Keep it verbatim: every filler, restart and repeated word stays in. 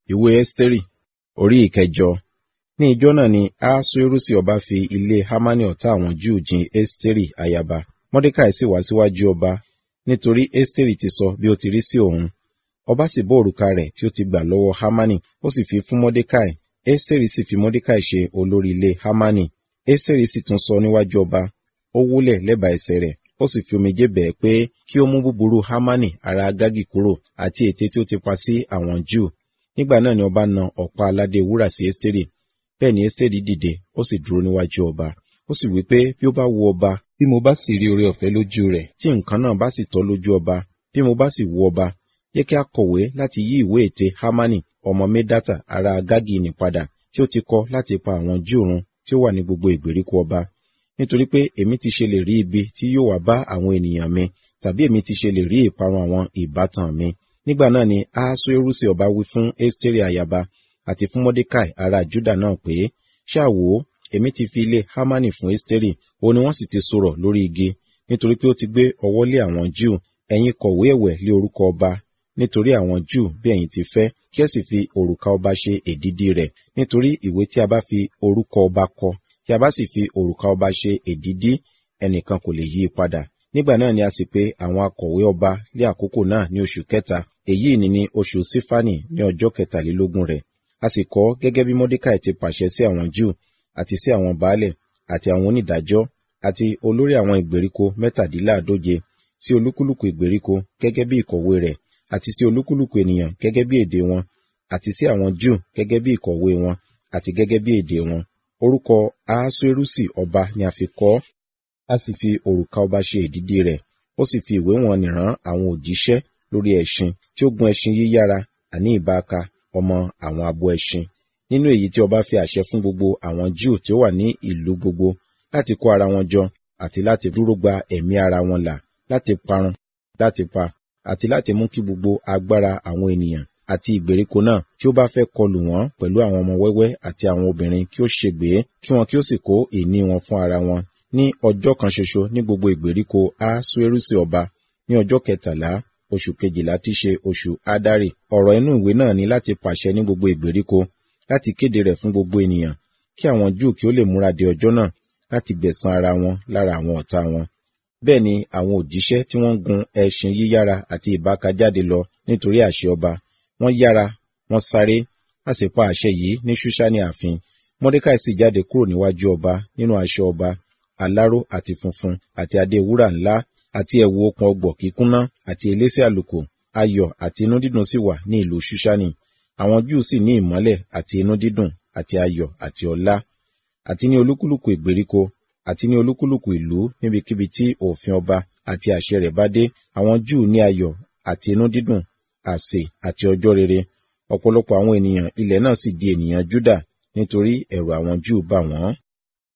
Ìwé Ẹ́sítérì orí ìkẹjọ. Ní ijọ́ náà ni Ahasuerusi ọba fi ilé Hamani ọ̀tá àwọn Júù jin Ẹ́sítérì ayaba. Mọ́dékàì sì wá síwájú ọba, nítorí Ẹ́sítérì ti sọ bí ó ti rí sí òun. Ọba sì bọ́ òrùka rẹ̀ tí ó ti gbà lọ́wọ́ Hamani, ó sì fi fún Mọ́dékàì. Ẹ́sítérì sì fi Mọ́dékàì ṣe olórí ilé Hamani. Ẹ́sítérì sì tún sọ níwájú ọba, ó wólẹ̀ lẹ́bàá ẹsẹ̀ rẹ̀, ó sì fi omijé bẹ̀ẹ́ pé kí ó mú búburú Hamani ará Agagi kúrò, àti ète tí ó ti pa sí àwọn Júù. Nígbà náà ni ọba na ọ̀pá aládé wúrà sí Ẹ́sítérì. Bẹ́ẹ̀ ni Ẹ́sítérì dìde, ó sì dúró níwájú ọba. Ó sì wí pé bí ó bá wu ọba, bí mo bá sì rí oore ọ̀fẹ́ lójú rẹ̀, tí nǹkan náà bá sì tọ́ lójú ọba, bí mo bá sì wu ọba, jẹ́ kí a kọ̀wé láti yí ìwé ète Hamani ọmọ Medata ará Agagi nì padà, tí ó ti kọ láti pa àwọn Júù run tí ó wà ní gbogbo ìgbèríko ọba. Nítorí pé èmi ti ṣe lè rí ibi tí yóò wá bá àwọn ènìyàn mi, tàbí èmi ti ṣe lè rí ìparun àwọn ìbátan mi. Nígbà náà ni Ahasuerusi ọba wí fún Ẹ́sítérì ayaba àti fún Mọ́dékàì ará Júdà náà pé, ṣáà wò ó, èmi ti fi ilé Hamani fún Ẹ́sítérì, òun ni wọ́n sì ti sorọ̀ lórí igi, nítorí pé ó ti gbé ọwọ́ lé àwọn Júù. Ẹ̀yin kọ̀wé ẹ̀wẹ̀ lé orúkọ ọba, nítorí àwọn Júù bí ẹ̀yin ti fẹ́, kí ẹ sì fi òrùka ọba ṣe èdìdì rẹ̀, nítorí ìwé tí a bá fi orúkọ ọba kọ, tí a bá sì fi òrùka ọba ṣe èdìdì, ẹnìkan kò lè yí i padà. Nígbà náà ni a sì pe àwọn akọ̀wé ọba lé àkókò náà ní oṣù kẹta, èyí ni ní oṣù Sífánì ní ọjọ́ kẹtàlélógún rẹ̀. A sì kọ gẹ́gẹ́ bí Mọ́dékàì ti pàṣẹ sí àwọn Júù, àti sí àwọn baálẹ̀, àti àwọn onídàájọ́, àti olórí àwọn ìgbèríko mẹ́tàdínláàdóje, sí olúkúlùkù ìgbèríko gẹ́gẹ́ bí ìkọ̀wé rẹ̀, àti sí olúkúlùkù ènìyàn gẹ́gẹ́ bí èdè wọn, àti sí àwọn Júù gẹ́gẹ́ bí ìkọ̀wé wọn, àti gẹ́gẹ́ bí èdè wọn. Orúkọ Ahasuerusi ọba ni a fi kọ, a sì fi òrùka ọba ṣe èdìdì rẹ̀. Ó sì fi ìwé wọn nìrán àwọn òjíṣẹ́ lórí ẹṣin tí ó gun ẹṣin yíyára, àní ìbáaka ọmọ àwọn abo ẹṣin. Nínú èyí tí ọba fi àṣẹ fún gbogbo àwọn Júù tí ó wà ní ìlú gbogbo láti kó ara wọn jọ, àti láti dúró gba ẹ̀mí ara wọn là, láti parun, láti pa, àti láti mú kí gbogbo agbára àwọn ènìyàn àti ìgbèríko náà tí ó bá fẹ́ kọlù wọ́n pẹ̀lú àwọn ọmọ wẹ́wẹ́ àti àwọn obìnrin kí ó ṣègbé, kí wọn kí ó sì kó ìní wọn fún ara wọn ní ọjọ́ kan ṣoṣo ní gbogbo ìgbèríko Ahasuerusi ọba, ní ọjọ́ kẹtàlá oṣù kejìlá tí ṣe oṣù Adari. Ọ̀rọ̀ inú ìwé náà ni láti pàṣẹ ní gbogbo ìgbèríko, láti kéde rẹ̀ fún gbogbo ènìyàn, kí àwọn Júù kí ó lè múra de ọjọ́ náà láti gbẹ̀san ara wọn lára àwọn ọ̀tá wọn. Bẹ́ẹ̀ ni àwọn òjíṣẹ́ tí wọ́n gun ẹṣin yíyára àti ìbáaka jáde lọ nítorí àṣẹ ọba. Wọ́n yára, wọ́n sáré, a sì pa àṣẹ yìí ní Ṣúṣánì ààfin. Mọ́dékàì sì jáde kúrò níwájú ọba nínú aṣọ ọba, aláró àti funfun, àti adé wúrà ńlá, àti ẹ̀wù okùn ọgbọ̀ kíkúnná, àti elése àlùkò. Ayọ̀ àti inú dídùn sì wà ní ìlú Ṣúṣánì. Àwọn Júù sì ní ìmọ́lẹ̀ àti inú dídùn àti ayọ̀ àti ọlá. Àti ní olúkúlùkù ìgbèríko, àti ní olúkúlùkù ìlú níbikíbi tí òfin ọba àti àṣẹ rẹ̀ bá dé, àwọn Júù ní ayọ̀ àti inú dídùn, àsè àti ọjọ́ rere. Ọ̀pọ̀lọpọ̀ àwọn ènìyàn ilẹ̀ náà sì di ènìyàn Júdà, nítorí ẹ̀rù àwọn Júù bà wọ́n.